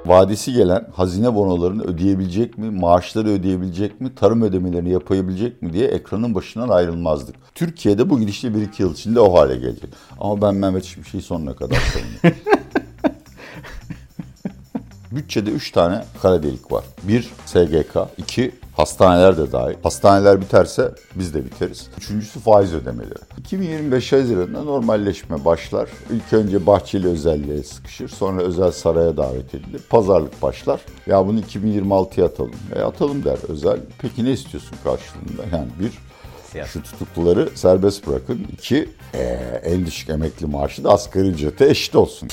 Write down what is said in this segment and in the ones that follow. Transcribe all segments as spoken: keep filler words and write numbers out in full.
vadesi gelen hazine bonolarını ödeyebilecek mi, maaşları ödeyebilecek mi, tarım ödemelerini yapabilecek mi diye ekranın başından ayrılmazdık. Türkiye'de bu gidişle bir iki yıl içinde o hale gelecek. Ama ben Mehmet Şimşek'i sonuna kadar savunuyorum. Bütçede üç tane kara delik var. Bir S G K, iki hastaneler de dahil. Hastaneler biterse biz de biteriz. Üçüncüsü faiz ödemeleri. iki bin yirmi beş Haziran'da normalleşme başlar. İlk önce Bahçeli özelliğe sıkışır. Sonra özel saraya davet edilir. Pazarlık başlar. Ya bunu iki bin yirmi altıya atalım. E atalım der özel. Peki ne istiyorsun karşılığında? Yani bir, şu tutukluları serbest bırakın. İki, ee, en düşük emekli maaşı da asgari ücrete eşit olsun.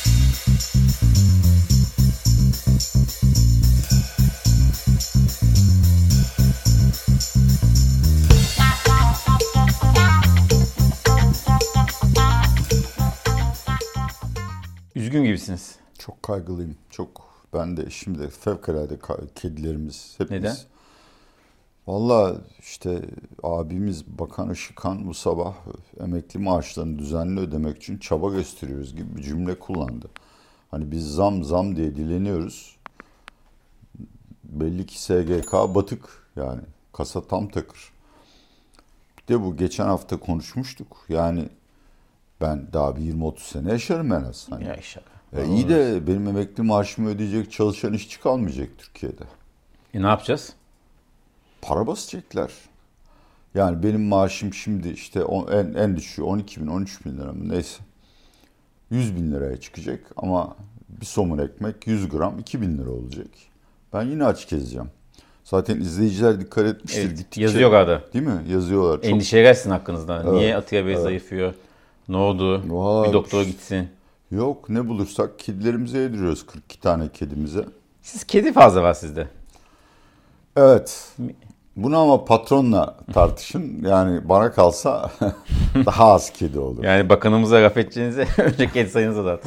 Üzgün gibisiniz. Çok kaygılıyım. Çok. Ben de şimdi fevkalade kedilerimiz hepimiz. Neden? Vallahi işte abimiz Bakan Işıkhan bu sabah emekli maaşlarını düzenli ödemek için çaba gösteriyoruz gibi bir cümle kullandı. Hani biz zam zam diye dileniyoruz. Belli ki S G K batık yani. Kasa tam takır. Bir de bu geçen hafta konuşmuştuk. Yani ben daha bir yirmi otuz sene yaşarım en az. Hani. Ya inşallah. E iyi de benim emekli maaşımı ödeyecek çalışan işçi kalmayacak Türkiye'de. E ne yapacağız? Para basacaklar. Yani benim maaşım şimdi işte on, en, en düşüğü on iki bin on üç bin lira mı neyse. yüz bin liraya çıkacak ama bir somun ekmek yüz gram iki bin lira olacak. Ben yine aç gezeceğim. Zaten izleyiciler dikkat etmiştir. Evet, gittikçe, yazıyor galiba. Değil mi? Yazıyorlar. Çok... Endişeye gelsin hakkınızda. Evet, Niye Atiye Bey evet. zayıflıyor? Ne oldu? Vay, bir doktora gitsin. Yok ne bulursak kedilerimize yediriyoruz kırk iki tane kedimize. Siz kedi fazla var sizde. Evet. Bunu ama patronla tartışın. Yani bana kalsa daha az kedi olur. Yani bakanımıza laf edeceğinize önce kedi sayınızı zaten.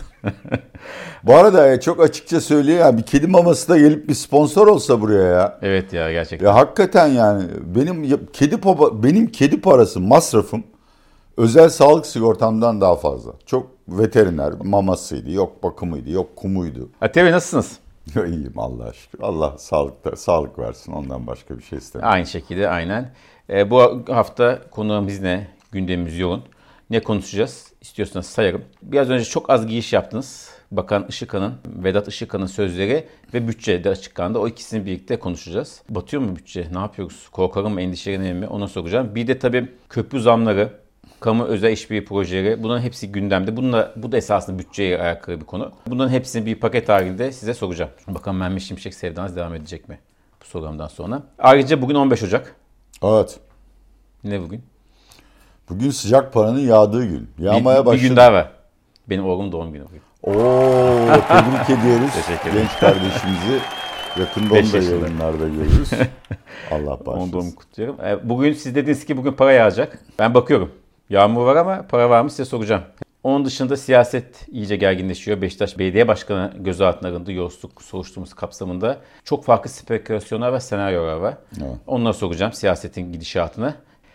Bu arada çok açıkça söyleyeyim ya bir kedi maması da gelip bir sponsor olsa buraya ya. Evet ya gerçekten. Ya hakikaten yani benim kedi baba benim kedi parası masrafım özel sağlık sigortamdan daha fazla. Çok veteriner mamasıydı, yok bakımıydı, yok kumuydu. Atiye Bey nasılsınız? İyiyim Allah'a şükür. Allah sağlıkta sağlık versin. Ondan başka bir şey istemiyorum. Aynı şekilde aynen. E, bu hafta konuğumuz ne? Gündemimiz yoğun. Ne konuşacağız? İstiyorsanız sayarım. Biraz önce çok az giriş yaptınız. Bakan Işıkhan'ın, Vedat Işıkhan'ın sözleri ve bütçe de açıklandı. O ikisini birlikte konuşacağız. Batıyor mu bütçe? Ne yapıyoruz? Korkarım mı? Endişelenelim mi? Ona soracağım. Bir de tabii köprü zamları, kamu özel işbirliği projeleri, bunların hepsi gündemde. Bununla, bu da esasında bütçeye alakalı bir konu. Bunların hepsini bir paket halinde size soracağım. Bakalım Mehmet Şimşek sevdanız devam edecek mi bu programdan sonra? Ayrıca bugün on beş Ocak. Evet. Ne bugün? Bugün sıcak paranın yağdığı gün. Yağmaya bir, başladı. Bir gün daha var. Benim oğlum doğum günü bugün. Oo, tebrik ediyoruz. Teşekkür ederim. Genç kardeşimizi. Yakında onu da yayınlarda görürüz. Allah bağışlasın. Onu kutluyorum. Bugün siz dediniz ki bugün para yağacak. Ben bakıyorum. Yağmur var ama para var mı size soracağım. Onun dışında siyaset iyice gerginleşiyor. Beşiktaş Belediye Başkanı gözaltına alındı. Yolsuzluk soruşturması kapsamında. Çok farklı spekülasyonlar ve senaryolar var. Evet. Onları soracağım siyasetin gidişatını.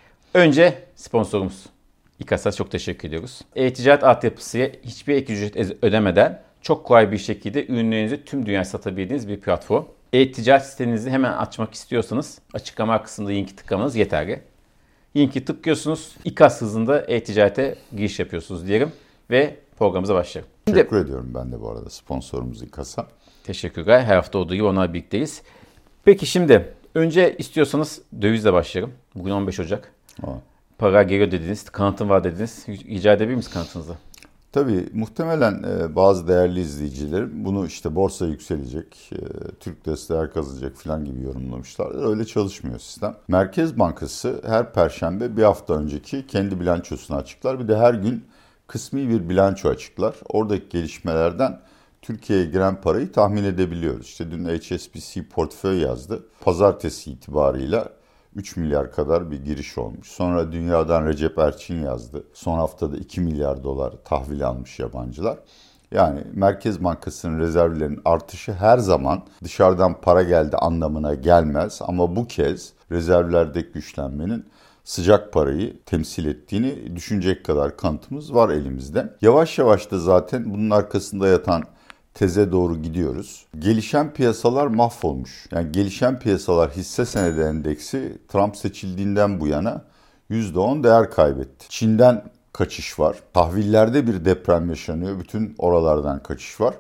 Önce sponsorumuz İKAS'a çok teşekkür ediyoruz. E-ticaret altyapısıya hiçbir ek ücret ödemeden çok kolay bir şekilde ürünlerinizi tüm dünyaya satabildiğiniz bir platform. E-ticaret sitenizi hemen açmak istiyorsanız açıklama kısmında linki tıklamanız yeterli. Linki tıklıyorsunuz. İKAS hızında e-ticarete giriş yapıyorsunuz diyelim ve programımıza başlayalım. Teşekkür Şimdi, ediyorum ben de bu arada sponsorumuz İKAS'a. Teşekkürler. Her hafta olduğu gibi onlar birlikteyiz. Peki şimdi önce istiyorsanız dövizle başlayalım. Bugün on beş Ocak. Evet. Para geliyor dediniz, kanıtım var dediniz. Rica edebilir miyiz kanıtınızı? Tabii muhtemelen bazı değerli izleyicilerim bunu işte borsa yükselecek, Türk lirası değer kazanacak falan gibi yorumlamışlar. Öyle çalışmıyor sistem. Merkez Bankası her perşembe bir hafta önceki kendi bilançosunu açıklar. Bir de her gün kısmi bir bilanço açıklar. Oradaki gelişmelerden Türkiye'ye giren parayı tahmin edebiliyoruz. İşte dün H S B C portföy yazdı. Pazartesi itibarıyla üç milyar kadar bir giriş olmuş. Sonra dünyadan Recep Erçin yazdı. Son haftada iki milyar dolar tahvil almış yabancılar. Yani Merkez Bankası'nın rezervlerinin artışı her zaman dışarıdan para geldi anlamına gelmez. Ama bu kez rezervlerdeki güçlenmenin sıcak parayı temsil ettiğini düşünecek kadar kanıtımız var elimizde. Yavaş yavaş da zaten bunun arkasında yatan teze doğru gidiyoruz. Gelişen piyasalar mahvolmuş. Yani gelişen piyasalar hisse senedi endeksi Trump seçildiğinden bu yana yüzde on değer kaybetti. Çin'den kaçış var. Tahvillerde bir deprem yaşanıyor. Bütün oralardan kaçış var.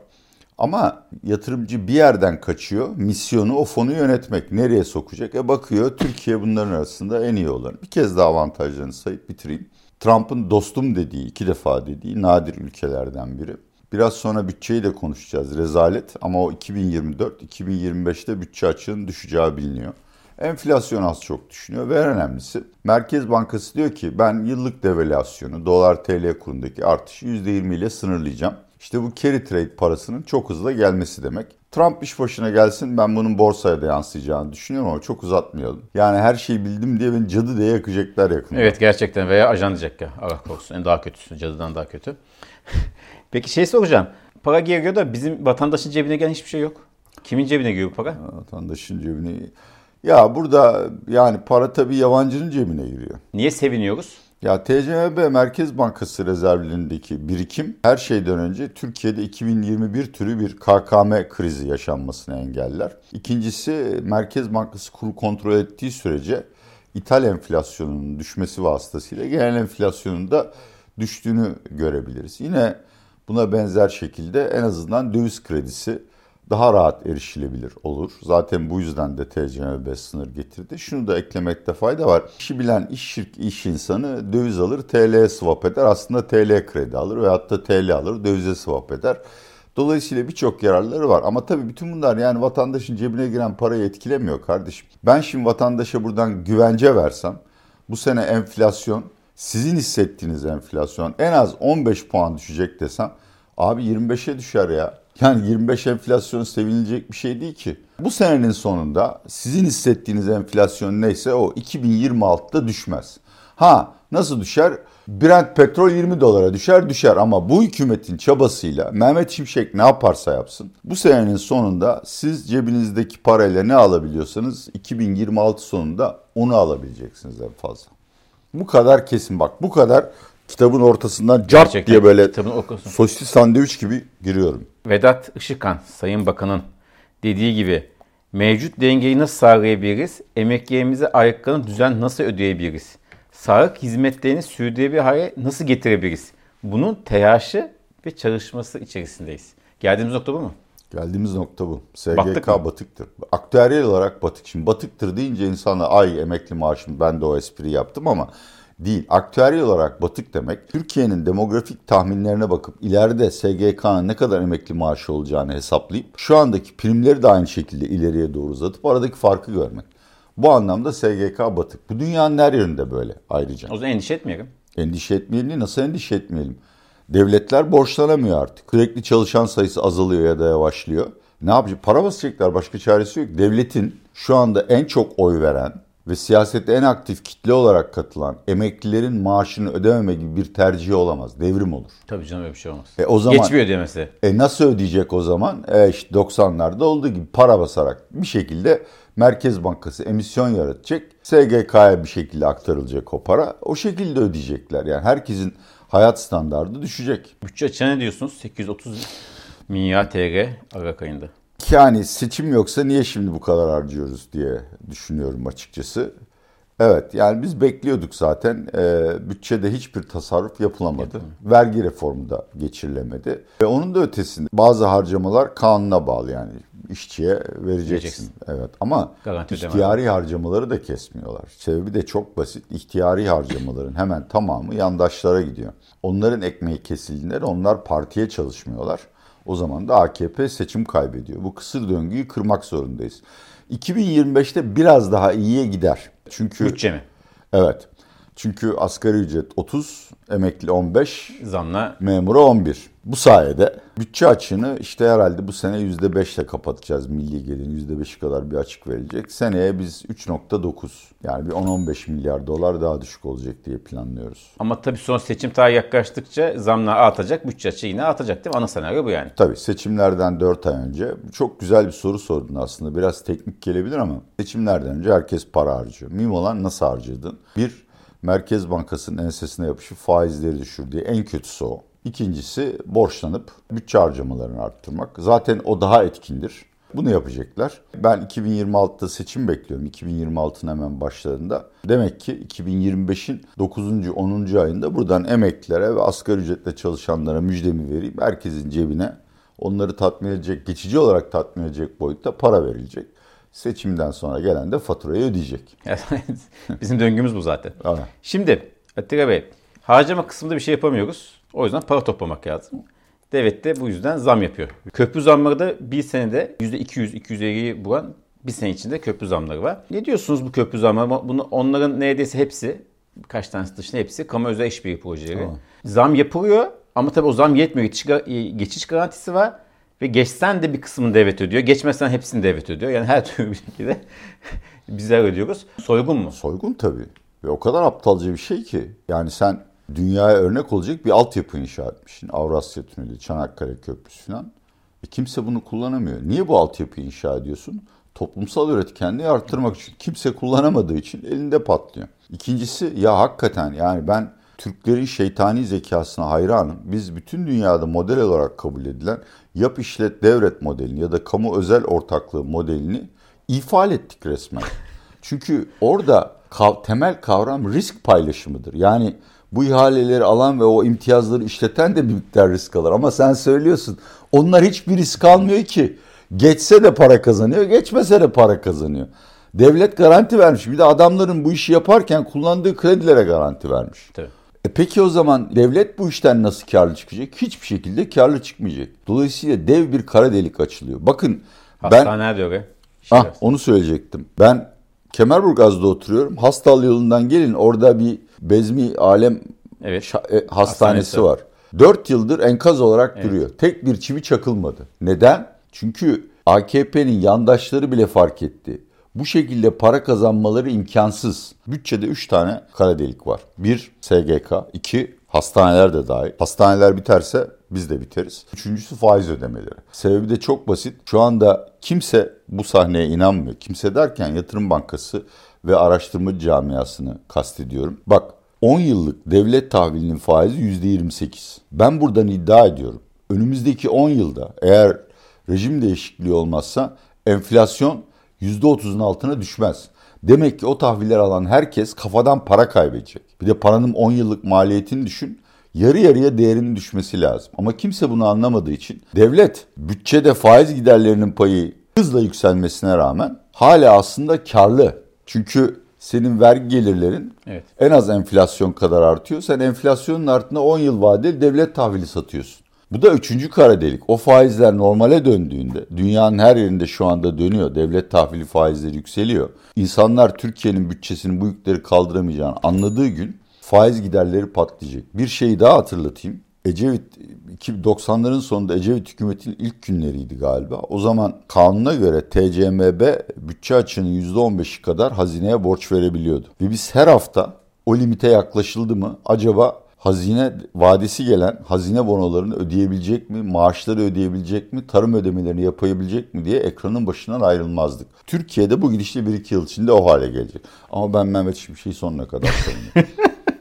Ama yatırımcı bir yerden kaçıyor. Misyonu o fonu yönetmek. Nereye sokacak? E bakıyor Türkiye bunların arasında en iyi olan. Bir kez daha avantajlarını sayıp bitireyim. Trump'ın dostum dediği, iki defa dediği nadir ülkelerden biri. Biraz sonra bütçeyi de konuşacağız. Rezalet ama o iki bin yirmi dört iki bin yirmi beşte bütçe açığının düşeceği biliniyor. Enflasyon az çok düşünüyor ve en önemlisi Merkez Bankası diyor ki ben yıllık devalüasyonu dolar T L kurundaki artışı yüzde yirmi ile sınırlayacağım. İşte bu carry trade parasının çok hızlı gelmesi demek. Trump iş başına gelsin ben bunun borsaya da yansıyacağını düşünüyorum ama çok uzatmayalım. Yani her şeyi bildim diye beni cadı diye yakacaklar yakında. Evet gerçekten veya ajan diyecek ya. Allah korusun. En daha kötüsü. Cadıdan daha kötü. Peki şey soracağım. Para giriyor da bizim vatandaşın cebine gelen hiçbir şey yok. Kimin cebine giriyor bu para? Vatandaşın cebine... Ya burada yani para tabii yabancının cebine giriyor. Niye seviniyoruz? Ya T C M B Merkez Bankası rezervlerindeki birikim her şeyden önce Türkiye'de iki bin yirmi bir türü bir K K M krizi yaşanmasını engeller. İkincisi Merkez Bankası kuru kontrol ettiği sürece ithal enflasyonunun düşmesi vasıtasıyla genel enflasyonun da düştüğünü görebiliriz. Yine buna benzer şekilde en azından döviz kredisi daha rahat erişilebilir olur. Zaten bu yüzden de T C M B sınır getirdi. Şunu da eklemekte fayda var. İşi bilen iş şirk iş insanı döviz alır, T L'ye swap eder. Aslında T L kredi alır veyahut da T L alır, dövize swap eder. Dolayısıyla birçok yararları var. Ama tabii bütün bunlar yani vatandaşın cebine giren parayı etkilemiyor kardeşim. Ben şimdi vatandaşa buradan güvence versem, bu sene enflasyon, sizin hissettiğiniz enflasyon en az on beş puan düşecek desem, abi yirmi beşe düşer ya. Yani yirmi beş enflasyon sevinilecek bir şey değil ki. Bu senenin sonunda sizin hissettiğiniz enflasyon neyse o iki bin yirmi altıda düşmez. Ha nasıl düşer? Brent petrol yirmi dolara düşer düşer ama bu hükümetin çabasıyla Mehmet Şimşek ne yaparsa yapsın bu senenin sonunda siz cebinizdeki parayla ne alabiliyorsanız iki bin yirmi altı sonunda onu alabileceksiniz en fazla. Bu kadar kesin bak bu kadar kitabın ortasından cart Gerçekten diye böyle okusun. Sosisli sandviç gibi giriyorum. Vedat Işıkhan, Sayın Bakan'ın dediği gibi mevcut dengeyi nasıl sağlayabiliriz? Emeklilerimize aylıklarını düzen nasıl ödeyebiliriz? Sağlık hizmetlerini sürdürülebilir hale nasıl getirebiliriz? Bunun teyaşı ve çalışması içerisindeyiz. Geldiğimiz nokta bu mu? Geldiğimiz nokta bu. S G Battık K mı? batıktır. Aktüeryel olarak batık. Şimdi batıktır deyince insana ay emekli maaşım ben de o espri yaptım ama değil. Aktüeryel olarak batık demek Türkiye'nin demografik tahminlerine bakıp ileride S G K'nın ne kadar emekli maaşı olacağını hesaplayıp şu andaki primleri de aynı şekilde ileriye doğru uzatıp aradaki farkı görmek. Bu anlamda S G K batık. Bu dünyanın her yerinde böyle ayrıca. O zaman endişe etmeyelim. Endişe etmeyelim. Nasıl endişe etmeyelim? Devletler borçlanamıyor artık. Sürekli çalışan sayısı azalıyor ya da yavaşlıyor. Ne yapacak? Para basacaklar. Başka çaresi yok. Devletin şu anda en çok oy veren ve siyasette en aktif kitle olarak katılan emeklilerin maaşını ödememe gibi bir tercihi olamaz. Devrim olur. Tabii canım öyle bir şey olmaz. E o zaman, Geçmiyor ödemesi. E nasıl ödeyecek o zaman? E işte doksanlarda olduğu gibi para basarak bir şekilde Merkez Bankası emisyon yaratacak. S G K'ya bir şekilde aktarılacak o para. O şekilde ödeyecekler. Yani herkesin hayat standardı düşecek. Bütçe açığına ne diyorsunuz? sekiz yüz otuz milyar T L Aralık ayında. Yani seçim yoksa niye şimdi bu kadar harcıyoruz diye düşünüyorum açıkçası. Evet yani biz bekliyorduk zaten. Ee, bütçede hiçbir tasarruf yapılamadı. Yapalım. Vergi reformu da geçirilemedi. Ve onun da ötesinde bazı harcamalar kanuna bağlı yani işçiye vereceksin. Vereceksin. Evet ama garanti ihtiyari ödemem. Harcamaları da kesmiyorlar. Sebebi de çok basit. İhtiyari harcamaların hemen tamamı yandaşlara gidiyor. Onların ekmeği kesildiğinde onlar partiye çalışmıyorlar. O zaman da A K P seçim kaybediyor. Bu kısır döngüyü kırmak zorundayız. iki bin yirmi beşte biraz daha iyiye gider. Çünkü bütçe mi? Evet. Çünkü asgari ücret otuz, emekli on beş, zamla memura on bir. Bu sayede bütçe açığını işte herhalde bu sene yüzde beşle kapatacağız. Milli gelirin yüzde beşi kadar bir açık verilecek. Seneye biz üç virgül dokuz yani bir on on beş milyar dolar daha düşük olacak diye planlıyoruz. Ama tabii son seçim tarihi yaklaştıkça zamlar artacak, bütçe açığı yine artacak değil mi? Ana senaryo bu yani. Tabii seçimlerden dört ay önce çok güzel bir soru sordun aslında. Biraz teknik gelebilir ama seçimlerden önce herkes para harcıyor. Mühim olan nasıl harcadın? Bir, Merkez Bankası'nın ensesine yapışıp faizleri düşür diye en kötüsü o. İkincisi borçlanıp bütçe harcamalarını arttırmak. Zaten o daha etkindir. Bunu yapacaklar. Ben iki bin yirmi altıda seçim bekliyorum. iki bin yirmi altının hemen başlarında. Demek ki iki bin yirmi beşin dokuzuncu onuncu ayında buradan emeklilere ve asgari ücretle çalışanlara müjdemi vereyim. Herkesin cebine onları tatmin edecek, geçici olarak tatmin edecek boyutta para verilecek. Seçimden sonra gelen de faturayı ödeyecek. Bizim döngümüz bu zaten. Evet. Şimdi Atilla Bey, harcama kısmında bir şey yapamıyoruz. O yüzden para toplamak lazım. Devlet de bu yüzden zam yapıyor. Köprü zamları da bir senede yüzde iki yüz iki yüz elliyi bulan bir sene içinde köprü zamları var. Ne diyorsunuz bu köprü zamları? Bunu, onların neredeyse hepsi, birkaç tanesi dışında hepsi kamu özel işbirliği projeleri. Tamam. Zam yapılıyor ama tabii o zam yetmiyor. Geçiş, geçiş garantisi var ve geçsen de bir kısmını devlet ödüyor. Geçmezsen hepsini devlet ödüyor. Yani her türlü bir şekilde bizler ödüyoruz. Soygun mu? Soygun tabii. Ve o kadar aptalca bir şey ki. Yani sen dünyaya örnek olacak bir altyapı inşa etmişsin. Avrasya Tüneli, Çanakkale Köprüsü falan. E kimse bunu kullanamıyor. Niye bu altyapıyı inşa ediyorsun? Toplumsal üretkenliği arttırmak için. Kimse kullanamadığı için elinde patlıyor. İkincisi ya hakikaten yani ben Türklerin şeytani zekasına hayranım. Biz bütün dünyada model olarak kabul edilen yap işlet devret modelini ya da kamu özel ortaklığı modelini ifade ettik resmen. Çünkü orada kav- temel kavram risk paylaşımıdır. Yani bu ihaleleri alan ve o imtiyazları işleten de bir miktar risk alır. Ama sen söylüyorsun onlar hiçbir risk almıyor ki. Geçse de para kazanıyor, geçmese de para kazanıyor. Devlet garanti vermiş. Bir de adamların bu işi yaparken kullandığı kredilere garanti vermiş. Tabii. E peki o zaman devlet bu işten nasıl karlı çıkacak? Hiçbir şekilde karlı çıkmayacak. Dolayısıyla dev bir kara delik açılıyor. Bakın hastane diyor be. Ah, onu söyleyecektim. Ben Kemerburgaz'da oturuyorum. Hastal yolundan gelin orada bir Bezmi Alem evet. şa- e, hastanesi, hastanesi var. Dört yıldır enkaz olarak evet. duruyor. Tek bir çivi çakılmadı. Neden? Çünkü A K P'nin yandaşları bile fark etti. Bu şekilde para kazanmaları imkansız. Bütçede üç tane kara delik var. Bir S G K, iki hastaneler de dahil. Hastaneler biterse biz de biteriz. Üçüncüsü faiz ödemeleri. Sebebi de çok basit. Şu anda kimse bu sahneye inanmıyor. Kimse derken Yatırım Bankası ve araştırmacı camiasını kastediyorum. Bak on yıllık devlet tahvilinin faizi yüzde yirmi sekiz. Ben buradan iddia ediyorum. Önümüzdeki on yılda eğer rejim değişikliği olmazsa enflasyon yüzde otuzun altına düşmez. Demek ki o tahviller alan herkes kafadan para kaybedecek. Bir de paranın on yıllık maliyetini düşün. Yarı yarıya değerinin düşmesi lazım. Ama kimse bunu anlamadığı için devlet bütçede faiz giderlerinin payı hızla yükselmesine rağmen hala aslında karlı. Çünkü senin vergi gelirlerin evet. en az enflasyon kadar artıyor. Sen enflasyonun artına on yıl vadeli devlet tahvili satıyorsun. Bu da üçüncü kara delik. O faizler normale döndüğünde, dünyanın her yerinde şu anda dönüyor. Devlet tahvili faizleri yükseliyor. İnsanlar Türkiye'nin bütçesinin bu yükleri kaldıramayacağını anladığı gün faiz giderleri patlayacak. Bir şeyi daha hatırlatayım. Ecevit, doksanların sonunda Ecevit hükümetinin ilk günleriydi galiba. O zaman kanuna göre T C M B bütçe açığının yüzde on beşi kadar hazineye borç verebiliyordu. Ve biz her hafta o limite yaklaşıldı mı acaba hazine vadesi gelen hazine bonolarını ödeyebilecek mi, maaşları ödeyebilecek mi, tarım ödemelerini yapabilecek mi diye ekranın başından ayrılmazdık. Türkiye'de bu gidişle bir iki yıl içinde o hale gelecek. Ama ben Mehmet Şimşek'i sonuna kadar savunuyorum.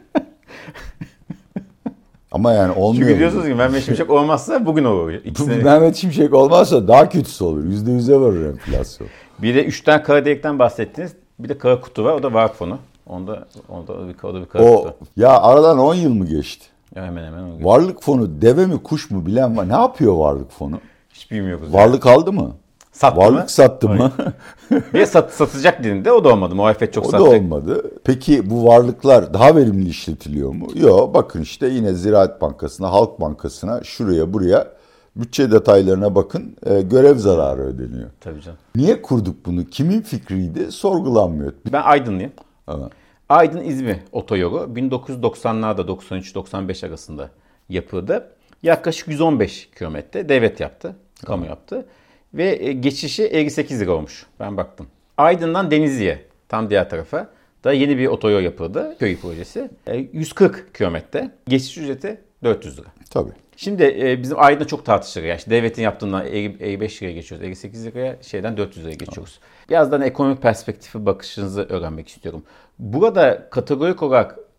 Ama yani olmuyor. Çünkü diyorsunuz ki Mehmet Şimşek olmazsa bugün olur. İkisine... Mehmet Şimşek olmazsa daha kötüsü olur. Yüzde yüze varır enflasyon. Bir de üç tane kara delikten bahsettiniz. Bir de kara kutu var. O da vakıf fonu. Onda, onda bir, o da bir kara o, kutu. Ya aradan on yıl mı geçti? Ya hemen hemen. Varlık fonu deve mi kuş mu bilen var. Ne yapıyor varlık fonu? Hiç bilmiyoruz. Varlık yani. Aldı mı? Sattı Varlık mı? sattı mı? Bir sat, satacak dediğinde o da olmadı. Muhalefet çok o satacak. O da olmadı. Peki bu varlıklar daha verimli işletiliyor mu? Yok. Bakın işte yine Ziraat Bankası'na, Halk Bankası'na, şuraya buraya bütçe detaylarına bakın. E, görev zararı ödeniyor. Tabii canım. Niye kurduk bunu? Kimin fikriydi? Sorgulanmıyor. Ben Aydınlıyım. Evet. Aydın-İzmir otoyolu bin dokuz yüz doksanlarda doksan üç doksan beş arasında yapıldı. Yaklaşık yüz on beş kilometre devlet yaptı, kamu yaptı. Ve geçişi elli sekiz lira olmuş. Ben baktım. Aydın'dan Denizli'ye, tam diğer tarafa da yeni bir otoyol yapıldı. Köy projesi. yüz kırk kilometre. Geçiş ücreti dört yüz lira. Tabii. Şimdi bizim Aydın'da çok tartışılır. Yani işte devletin yaptığından elli beş liraya geçiyoruz. elli sekiz liraya şeyden dört yüz liraya geçiyoruz. Birazdan ekonomik perspektifi bakışınızı öğrenmek istiyorum. Burada kategorik olarak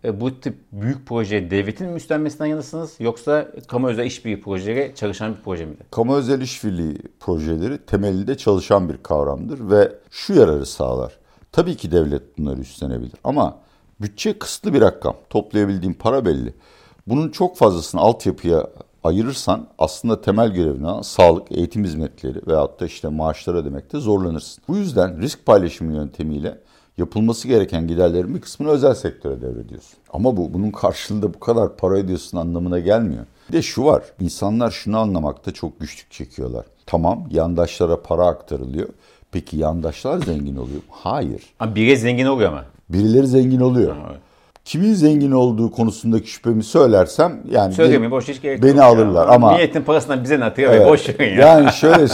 e, bu tip büyük projeye devletin mi üstlenmesinden yanasınız yoksa kamu özel işbirliği projeleri çalışan bir proje midir? Kamu özel işbirliği projeleri temelinde çalışan bir kavramdır ve şu yararı sağlar. Tabii ki devlet bunları üstlenebilir ama bütçe kısıtlı bir rakam. Toplayabildiğin para belli. Bunun çok fazlasını altyapıya ayırırsan aslında temel görevine sağlık, eğitim hizmetleri veyahut da işte maaşlar ödemekte zorlanırsın. Bu yüzden risk paylaşımı yöntemiyle yapılması gereken giderlerin bir kısmını özel sektöre devrediyorsun. Ama bu bunun karşılığında bu kadar para ödüyorsun anlamına gelmiyor. Bir de şu var, insanlar şunu anlamakta çok güçlük çekiyorlar. Tamam, yandaşlara para aktarılıyor. Peki yandaşlar zengin oluyor mu? Hayır. Ama biri zengin oluyor ama. Birileri zengin oluyor. Evet. Kimin zengin olduğu konusundaki şüphemi söylersem yani Söylemeyin, boş hiç gerek beni yok alırlar ya. ama Niyetin parasından bize ne atıyor? Evet, boş verin ya. Yani şöyle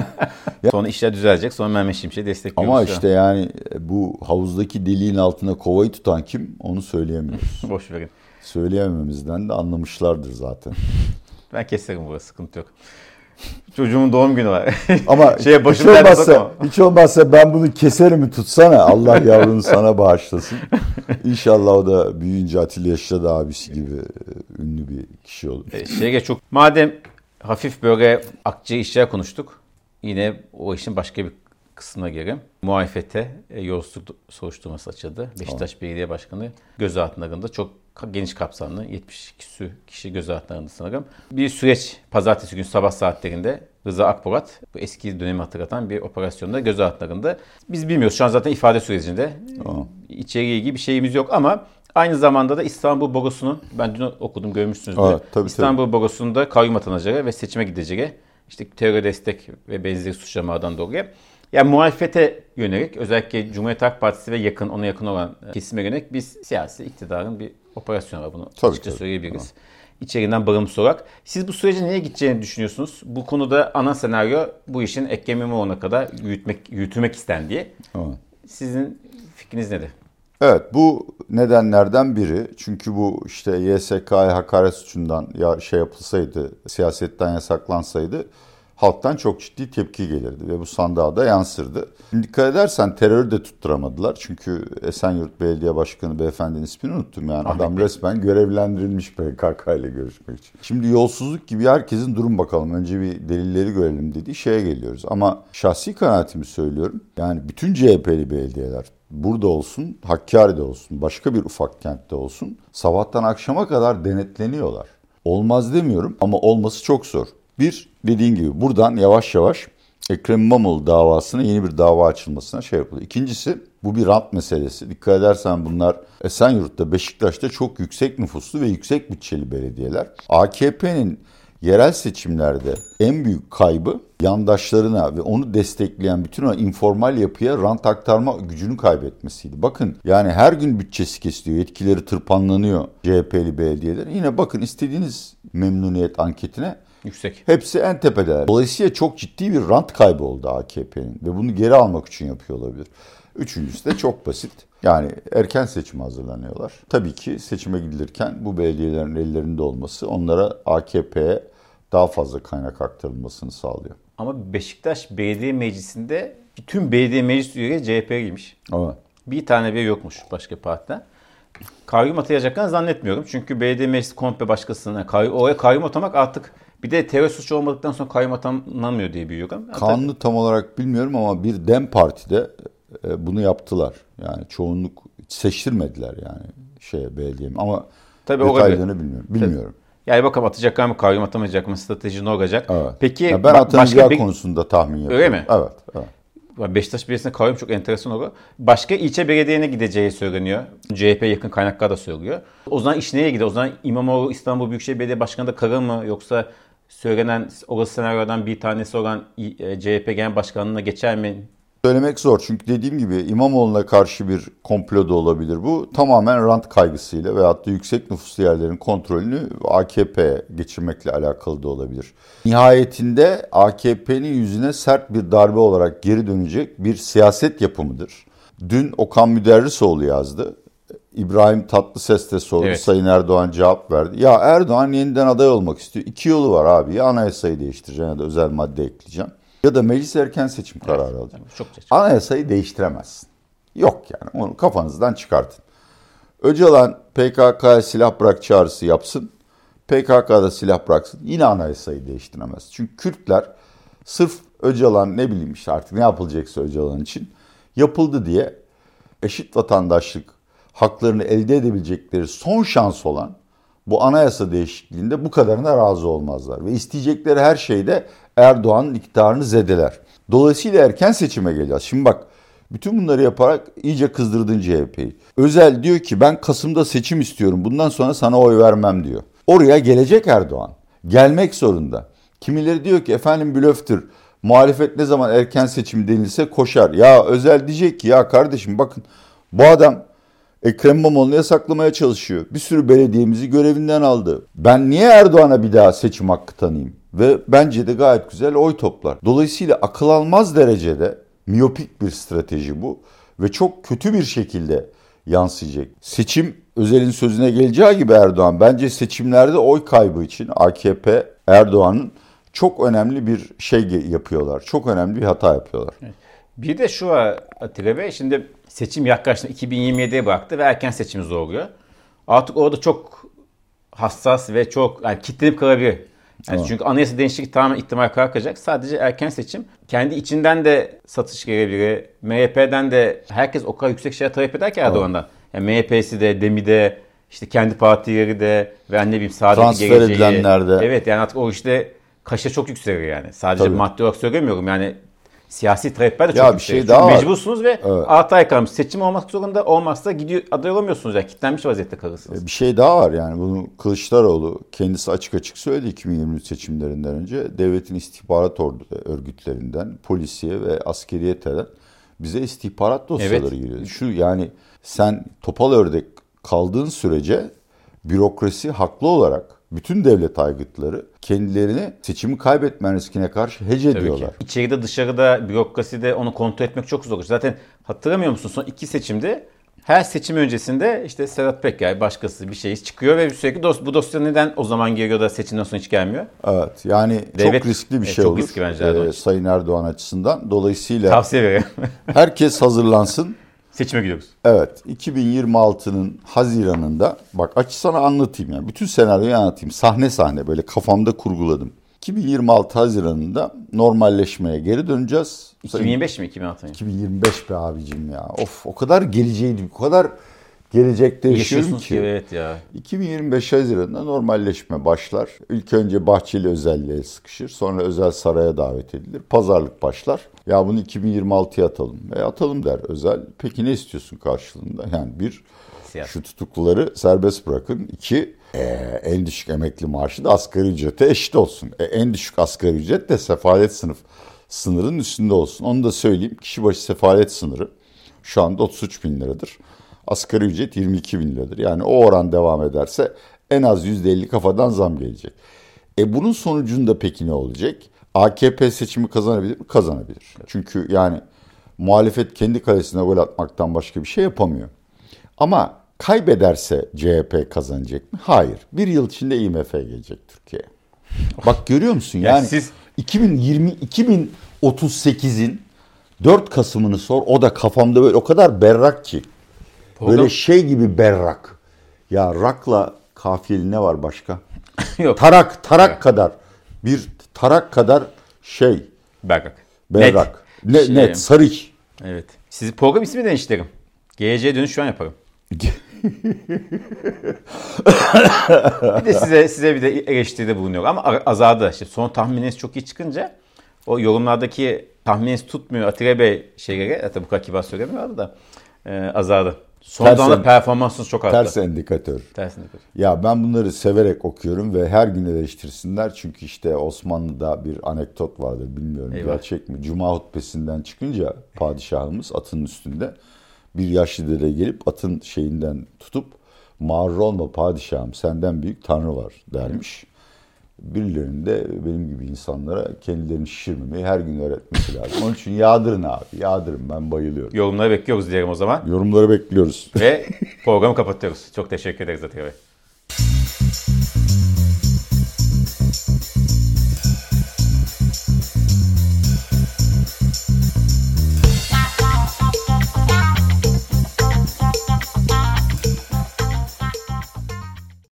Sonra işler düzelecek. Sonra Mehmet Şimşek'i destekliyoruz. Ama işte yani bu havuzdaki deliğin altına kovayı tutan kim onu söyleyemiyoruz. Boş verin. Söyleyemememizden de anlamışlardır zaten. Ben keserim burası, sıkıntı yok. Çocuğumun doğum günü var. Ama Şeye hiç, olmazsa, hiç olmazsa ben bunu keserim mi tutsana. Allah yavrunu sana bağışlasın. İnşallah o da büyüyünce Atilla Yaşar abisi gibi ünlü bir kişi olur. E, şeye çok. Madem hafif böyle akçe işler konuştuk. Yine o işin başka bir kısmına girelim. Muhalefete e, yolsuzluk soruşturması açıldı. Beşiktaş tamam. Belediye Başkanı gözaltına alındı. Çok geniş kapsamlı yetmiş küsur kişi gözaltına alındı sanırım. Bir süreç pazartesi günü sabah saatlerinde Rıza Akpolat bu eski dönemi hatırlatan bir operasyonda gözaltına alındı. Biz bilmiyoruz şu an zaten ifade sürecinde. Tamam. İçeriye ilgili bir şeyimiz yok ama aynı zamanda da İstanbul Bogosu'nun, ben dün okudum görmüşsünüzdür. Evet, tabii, İstanbul tabii. Bogosu'nda kayyum atanacağı ve seçime gideceği, işte terör destek ve benzeri suçlamalardan dolayı. Yani muhalefete yönelik, özellikle Cumhuriyet Halk Partisi ve yakın, ona yakın olan kesime yönelik biz siyasi iktidarın bir operasyonu var, bunu tabii, açıkça tabii. söyleyebiliriz. Tamam. İçeriğinden bağımsız olarak. Siz bu sürecin nereye gideceğini düşünüyorsunuz? Bu konuda ana senaryo bu işin Ekrem İmamoğlu'na kadar yürütmek, yürütmek istendiği. Tamam. Sizin fikriniz nedir? Evet, bu nedenlerden biri. Çünkü bu işte Y S K'ya hakaret suçundan ya şey yapılsaydı, siyasetten yasaklansaydı halktan çok ciddi tepki gelirdi ve bu sandığa da yansırdı. Şimdi dikkat edersen terörü de tutturamadılar. Çünkü Esenyurt Belediye Başkanı beyefendinin ismini unuttum yani. Ahmet Adam Bey. Resmen görevlendirilmiş P K K ile görüşmek için. Şimdi yolsuzluk gibi herkesin durun bakalım önce bir delilleri görelim dediği şeye geliyoruz. Ama şahsi kanaatimi söylüyorum. Yani bütün C H P'li belediyeler burada olsun, Hakkari'de olsun, başka bir ufak kentte olsun sabahtan akşama kadar denetleniyorlar. Olmaz demiyorum ama olması çok zor. Bir, dediğin gibi buradan yavaş yavaş Ekrem İmamoğlu davasına yeni bir dava açılmasına şey yapılıyor. İkincisi, bu bir rant meselesi. Dikkat edersen bunlar Esenyurt'ta, Beşiktaş'ta çok yüksek nüfuslu ve yüksek bütçeli belediyeler. A K P'nin yerel seçimlerde en büyük kaybı yandaşlarına ve onu destekleyen bütün o informal yapıya rant aktarma gücünü kaybetmesiydi. Bakın yani her gün bütçesi kesiliyor, yetkileri tırpanlanıyor C H P'li belediyeler. Yine bakın istediğiniz memnuniyet anketine yüksek. Hepsi en tepede. Dolayısıyla çok ciddi bir rant kaybı oldu A K P'nin ve bunu geri almak için yapıyor olabilir. Üçüncüsü de çok basit. Yani erken seçime hazırlanıyorlar. Tabii ki seçime gidilirken bu belediyelerin ellerinde olması onlara A K P'ye daha fazla kaynak aktarılmasını sağlıyor. Ama Beşiktaş Belediye Meclisi'nde tüm belediye meclis üyeleri C H P'liymiş. Evet. Bir tane bile yokmuş başka partiden. Kayyum atayacaklarını zannetmiyorum. Çünkü belediye meclisi komple başkasına. Oraya kayyum atamak artık bir de terör suçu olmadıktan sonra kayyum atanamıyor diye biliyorum. Kanunu tam olarak bilmiyorum ama bir DEM Parti'de bunu yaptılar. Yani çoğunluk seçtirmediler yani şeye belediye ama tabii detaylarını bilmiyorum. Bilmiyorum. Yani bakalım atacaklar mı, kayyum atamayacak mı, strateji ne olacak? Evet. Peki ya ben atanacağı bir konusunda tahmin yapıyorum. Öyle mi? Evet. evet. Beşiktaş Belediyesi'ne kayyum çok enteresan olur. Başka ilçe belediyelerine gideceği söyleniyor. C H P yakın kaynaklar da söylüyor. O zaman iş nereye gidiyor? O zaman İmamoğlu İstanbul Büyükşehir Belediye Başkanı da kalır mı? Yoksa söylenen olası senaryodan bir tanesi olan C H P Genel Başkanlığı'na geçer mi? Söylemek zor çünkü dediğim gibi İmamoğlu'na karşı bir komplo da olabilir bu. Tamamen rant kaygısıyla veyahut da yüksek nüfuslu yerlerin kontrolünü A K P'ye geçirmekle alakalı da olabilir. Nihayetinde A K P'nin yüzüne sert bir darbe olarak geri dönecek bir siyaset yapımıdır. Dün Okan Müderrisoğlu yazdı. İbrahim Tatlıses de sordu. Evet. Sayın Erdoğan cevap verdi. Ya Erdoğan yeniden aday olmak istiyor. İki yolu var abi. Ya anayasayı değiştireceğim ya da özel madde ekleyeceğim. Ya da meclis erken seçim kararı evet, alacak. Çok Anayasayı değiştiremezsin. Yok yani onu kafanızdan çıkartın. Öcalan P K K'ya silah bırak çağrısı yapsın. P K K'da silah bıraksın. Yine anayasayı değiştiremez. Çünkü Kürtler sırf Öcalan ne bileyim işte artık ne yapılacaksa Öcalan için yapıldı diye eşit vatandaşlık haklarını elde edebilecekleri son şans olan bu anayasa değişikliğinde bu kadarına razı olmazlar. Ve isteyecekleri her şeyde Erdoğan'ın iktidarını zedeler. Dolayısıyla erken seçime geleceğiz. Şimdi bak bütün bunları yaparak iyice kızdırdın C H P'yi. Özel diyor ki ben Kasım'da seçim istiyorum. Bundan sonra sana oy vermem diyor. Oraya gelecek Erdoğan. Gelmek zorunda. Kimileri diyor ki efendim blöftür. Muhalefet ne zaman erken seçim denilse koşar. Ya Özel diyecek ki ya kardeşim bakın bu adam Ekrem İmamoğlu'nu yasaklamaya çalışıyor. Bir sürü belediyemizi görevinden aldı. Ben niye Erdoğan'a bir daha seçim hakkı tanıyayım? Ve bence de gayet güzel oy toplar. Dolayısıyla akıl almaz derecede miyopik bir strateji bu. Ve çok kötü bir şekilde yansıyacak. Seçim Özel'in sözüne geleceği gibi Erdoğan. Bence seçimlerde oy kaybı için A K P Erdoğan'ın çok önemli bir şey yapıyorlar. Çok önemli bir hata yapıyorlar. Bir de şu var Atilla Bey. Şimdi seçim yaklaştı. iki bin yirmi yediye bıraktı ve erken seçimi zorluyor. Artık orada çok hassas ve çok yani kitlenip kalabilir. Yani çünkü anayasa değişikliği tamamen ihtimal kalkacak. Sadece erken seçim. Kendi içinden de satış gelebilir. M H P'den de herkes o kadar yüksek şeyler talep eder ki Erdoğan'dan. Yani M H P'si de, DEM'i de, işte kendi partileri de ve ne bileyim Saadet'i transfer edilenler de. Evet yani artık o işte kaşe çok yükselir yani. Sadece Tabii. maddi olarak söylemiyorum yani. Siyasi talepler de Ya çok bir yüksek. şey daha var. Mecbursunuz ve Evet. altı ay kalmış. Seçim olmak zorunda olmazsa gidiyor aday olamıyorsunuz. Yani kilitlenmiş vaziyette kalırsınız. Bir şey daha var yani bunu Kılıçdaroğlu kendisi açık açık söyledi iki bin yirmi üç seçimlerinden önce. Devletin istihbarat örgütlerinden, polisiye ve askeriyeten bize istihbarat dosyaları Evet. geliyor. Şu yani sen topal ördek kaldığın sürece bürokrasi haklı olarak bütün devlet aygıtları kendilerini seçimi kaybetme riskine karşı hece Tabii ediyorlar. ki. İçeride dışarıda bürokraside onu kontrol etmek çok zor. Zaten hatırlamıyor musun son iki seçimde her seçim öncesinde işte Sedat Peker başkası bir şey çıkıyor ve sürekli dos- bu dosya neden o zaman geliyor da seçimden sonra hiç gelmiyor? Evet yani Devlet, çok riskli bir evet, şey çok olur riskli bence Erdoğan ee, için. Sayın Erdoğan açısından. Dolayısıyla Tavsiye veriyorum. herkes hazırlansın. Seçime gidiyoruz. Evet, iki bin yirmi altının Haziran'ında, bak aç sana anlatayım yani, bütün senaryoyu anlatayım, sahne sahne böyle kafamda kurguladım. iki bin yirmi altı Haziran'ında normalleşmeye geri döneceğiz. iki bin yirmi beş mi iki bin altı mı? iki bin yirmi beş be abicim ya, of o kadar geleceğiydim, o kadar gelecekte yaşıyorum Yaşıyorsunuz ki. ki evet ya. iki bin yirmi beş Haziran'da normalleşme başlar. İlk önce Bahçeli Özel'le sıkışır. Sonra Özel saraya davet edilir. Pazarlık başlar. Ya bunu iki bin yirmi altıya atalım. E atalım der Özel. Peki ne istiyorsun karşılığında? Yani bir, Siyasi. şu tutukluları serbest bırakın. İki, e, en düşük emekli maaşı da asgari ücrete eşit olsun. E, en düşük asgari ücret de sefalet sınıf sınırının üstünde olsun. Onu da söyleyeyim. Kişi başı sefalet sınırı şu anda otuz üç bin liradır. Asgari ücret yirmi iki bin liradır. Yani o oran devam ederse en az yüzde elli kafadan zam gelecek. E bunun sonucunda peki ne olacak? A K P seçimi kazanabilir mi? Kazanabilir. Çünkü yani muhalefet kendi kalesine gol atmaktan başka bir şey yapamıyor. Ama kaybederse C H P kazanacak mı? Hayır. Bir yıl içinde I M F gelecek Türkiye'ye. Bak görüyor musun? Ya Yani siz... iki bin yirmi iki bin otuz sekizin dört Kasım'ını sor. O da kafamda böyle o kadar berrak ki. Program... Böyle şey gibi berrak. Ya rakla kafiyeli ne var başka? Yok. Tarak, tarak Evet. kadar. Bir tarak kadar şey. Berrak. Berrak. Net. Net, Şey- net sarış. Evet. Sizi program ismi değiştirelim. Geleceğe dönüş şu an yaparım. Bir de size size bir de eleştiride bulunuyor ama azadı. İşte son tahmininiz çok iyi çıkınca o yorumlardaki tahmininiz tutmuyor Atilla Bey şeyleri. Hatta bu kadar kibar söylemiyordu da e, azadı. Son Ters zamanda en- performansınız çok arttı. Ters endikatör. Tersine. Ya ben bunları severek okuyorum ve her gün eleştirsinler. Çünkü işte Osmanlı'da bir anekdot vardır, bilmiyorum Eyvah. gerçek mi? Cuma hutbesinden çıkınca padişahımız atının üstünde bir yaşlı dede gelip atın şeyinden tutup mağrur olma padişahım senden büyük tanrı var dermiş. Birilerinin de benim gibi insanlara kendilerini şişirmemeyi her gün öğretmesi lazım. Onun için yağdırın abi, yağdırın, ben bayılıyorum. Yorumları bekliyoruz diyelim o zaman. Yorumları bekliyoruz. Ve programı kapatıyoruz. Çok teşekkür ederiz Atilla Bey.